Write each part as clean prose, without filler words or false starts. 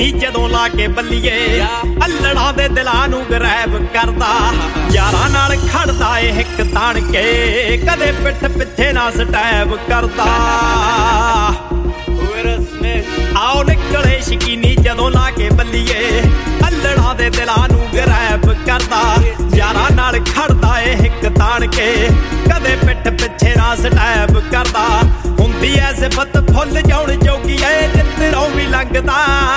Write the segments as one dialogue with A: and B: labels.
A: ਨੀ ਜਦੋਂ ਲਾ ਕੇ ਬੱਲੀਏ ਅਲੜਾਂ ਦੇ ਦਿਲਾਂ ਨੂੰ ਗਰੈਬ ਕਰਦਾ ਯਾਰਾਂ ਨਾਲ ਖੜਦਾ ਏ ਹਿੱਕ ਤਾਣ ਕੇ ਕਦੇ ਪਿੱਠ ਪਿੱਛੇ ਨਾ ਸਟੈਪ ਕਰਦਾ ਆਓ ਨਿਕਲੇ ਸ਼ਕੀਨੀ ਜਦੋਂ ਲਾ ਕੇ ਬੱਲੀਏ ਅਲੜਾਂ ਦੇ ਦਿਲਾਂ ਨੂੰ ਗਰੈਬ ਕਰਦਾ ਯਾਰਾਂ ਨਾਲ ਖੜਦਾ ਏ ਹਿੱਕ ਤਾਣ ਕੇ ਕਦੇ ਪਿੱਠ ਪਿੱਛੇ ਨਾ ਸਟੈਪ ਕਰਦਾ ਹੁੰਦੀ ਐ ਸਿਫਤ ਫੁੱਲ ਜਾਉਣ ਜੋਗੀ ਏ ਜਿੱਤਰੋਂ ਵੀ ਲੰਘਦਾ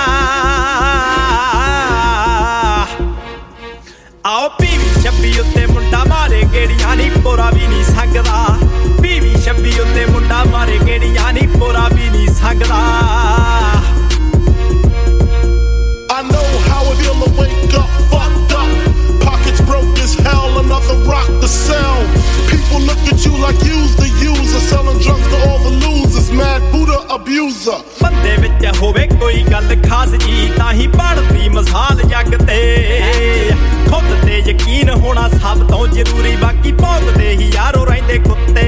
A: ਆਓ ਪੀਵੀ 26 ਉੱਤੇ ਮੁੰਡਾ ਮਾਰੇ ਗੇੜੀਆਂ ਨੀ ਪੋਰਾ ਵੀ ਨੀ ਸੰਗਦਾ ਪੀਵੀ 26 ਉੱਤੇ ਮੁੰਡਾ ਮਾਰੇ ਗੇੜੀਆਂ ਨੀ ਪੋਰਾ ਵੀ ਨੀ ਸੰਗਦਾ
B: I know how it feel to wake up fucked up, pockets broke as hell, another rock to sell. People look at you like you's the user, selling drugs to all the losers, mad Buddha abuser.
A: ਬੰਦੇ ਵਿੱਚ ਹੋਵੇ ਕੋਈ ਗੱਲ ਖਾਸ ਜੀ ਤਾਂ ਹੀ ਬਣਦੀ ਮਿਸਾਲ ਜੱਗ ਤੇ ਖੁਦ ਤੇ ਯਕੀਨ ਹੋਣਾ ਸਭ ਤੋਂ ਜ਼ਰੂਰੀ ਬਾਕੀ ਭੌਂਕਦੇ ਹੀ ਯਾਰੋ ਰਹਿੰਦੇ ਕੁੱਤੇ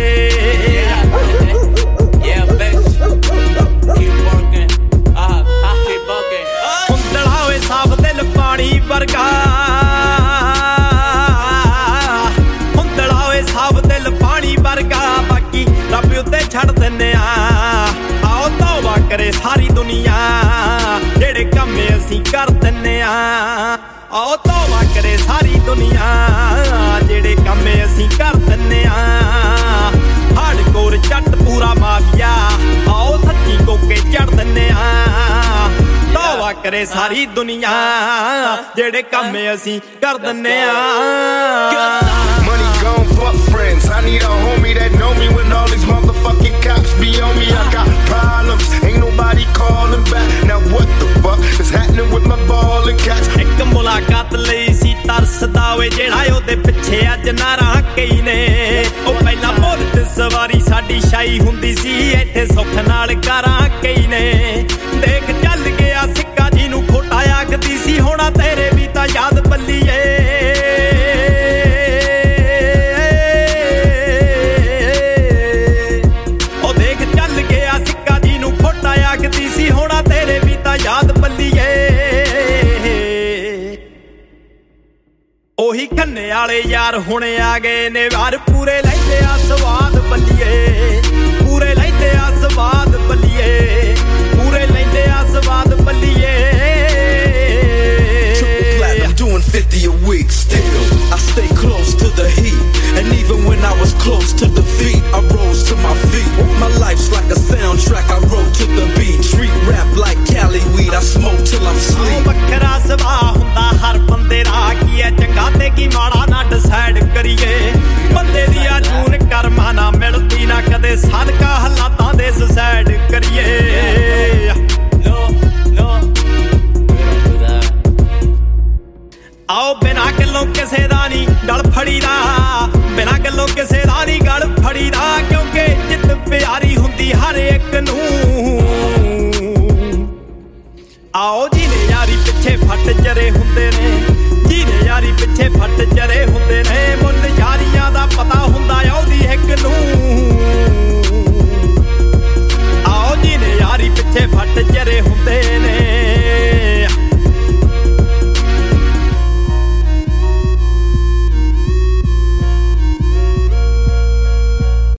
A: ਹੁੰਦੜਾ ਓਏ ਸਾਫ ਦਿਲ ਪਾਣੀ ਵਰਗਾ ਹੁੰਦੜਾ ਓਏ ਸਾਫ ਦਿਲ ਪਾਣੀ ਵਰਗਾ ਬਾਕੀ ਰੱਬ ਉੱਤੇ ਛੱਡ ਦਿੰਨੇ ਆ ਆਓ ਤੌਬਾ ਕਰੇ ਸਾਰੀ ਦੁਨੀਆ ਜਿਹੜੇ ਕੰਮ ਅਸੀਂ ਕਰ ਦਿੰਨੇ ਆ ਆਓ ਤੌਬਾ ਕਰੇ ਸਾਰੀ ਦੁਨੀਆ ਜਿਹੜੇ ਕੰਮ ਅਸੀਂ ਕਰ ਦਿੰਨੇ ਆ ਹਾਰਡਕੋਰ ਜੱਟ ਪੂਰਾ ਮਾਫੀਆ ਆਓ ਸੱਚੀ ਕੋਕੇ ਚੜ ਦਿੰਨੇ ਆ ਤੌਬਾ ਕਰੇ ਸਾਰੀ ਦੁਨੀਆ ਜਿਹੜੇ ਕੰਮ ਅਸੀਂ ਕਰ ਦਿੰਨੇ ਆ
C: Money gone, fuck friends. I need a homie that know me when all these motherfucking cops be on me. I got problems, ain't nobody calling back. Now what the fuck is happening with my ball and cats?
A: ਇੱਕ ਮੁਲਾਕਾਤ ਲਈ ਸੀ ਤਰਸਦਾ ਓਏ ਜਿਹੜਾ ਉਹਦੇ ਪਿੱਛੇ ਅੱਜ ਨਾਰਾਂ ਕਈ ਨੇ ਉਹ ਪਹਿਲਾਂ ਬੁਲਟ ਸਵਾਰੀ ਸਾਡੀ ਸ਼ਾਈ ਹੁੰਦੀ ਸੀ ਇੱਥੇ ਸੁੱਖ ਨਾਲ ਕਾਰਾਂ ਕਈ ਨੇ ਦੇਖ ਚੱਲ ਗਿਆ ਸਿੱਕਾ ਜੀ ਨੂੰ ਖੋਟਾ ਆਖਦੀ ਸੀ ਹੋਣਾ ਤੇਰੇ ਵੀ ਤਾਂ ਯਾਦ ਬੱਲੀਏ ਉਹ ਦੇਖ ਚੱਲ ਗਿਆ ਸਿੱਕਾ ਜੀ ਨੂੰ ਖੋਟਾ ਆਖਦੀ ਸੀ ਹੋਣਾ ਤੇਰੇ ਵੀ ਤਾਂ ਯਾਦ ਬੱਲੀਏ ਉਹੀ ਖੰਨੇ ਵਾਲੇ ਯਾਰ ਹੁਣ ਆ ਗਏ ਨੇ ਵਾਰ ਪੂਰੇ ਲੈਂਦੇ ਆ ਸਵਾਦ ਬੱਲੀਏ ਪੂਰੇ ਲੈਂਦੇ ਆ ਸਵਾਦ ਬੱਲੀਏ ਪੂਰੇ ਲੈਂਦੇ ਆ ਸਵਾਦ ਬੱਲੀਏ
D: Doing 50 a week still I stay close to the heat and even when I was close to defeat I rose to my feet my life's like a soundtrack I wrote to the beat street rap like Cali weed I smoke till I'm sleep
A: ਵੱਖਰਾ ਸੁਭਾਅ ਹੁੰਦਾ ਹਰ ਬੰਦੇ ਦਾ ਕੀ ਐ ਚੰਗਾ ਤੇ ਕੀ ਮਾੜਾ ਨਾ decide ਕਰੀਏ ਬੰਦੇ ਦੀ ਆ ਜੂਨ ਕਰਮਾਂ ਨਾ ਮਿਲਦੀ ਨਾ ਕਦੇ ਸਦਕਾ ਹਾਲਾਤਾਂ ਦੇ ਸੁਸਾਈਡ ਕਰੀਏ ਆਓ ਬਿਨਾਂ ਗੱਲੋਂ ਕਿਸੇ ਦਾ ਨੀ ਗਲ ਫੜੀਦਾ ਬਿਨਾਂ ਗੱਲੋਂ ਕਿਸੇ ਦਾ ਨੀ ਗਲ ਫੜੀਦਾ ਕਿਉਂਕਿ ਜਿੱਤ ਪਿਆਰੀ ਹੁੰਦੀ ਹਰ ਇੱਕ ਨੂੰ ਆਓ ਜਿਹਨੇ ਯਾਰੀ ਪਿੱਛੇ ਫੱਟ ਜਰੇ ਹੁੰਦੇ ਨੇ ਜਿਹਨੇ ਯਾਰੀ ਪਿੱਛੇ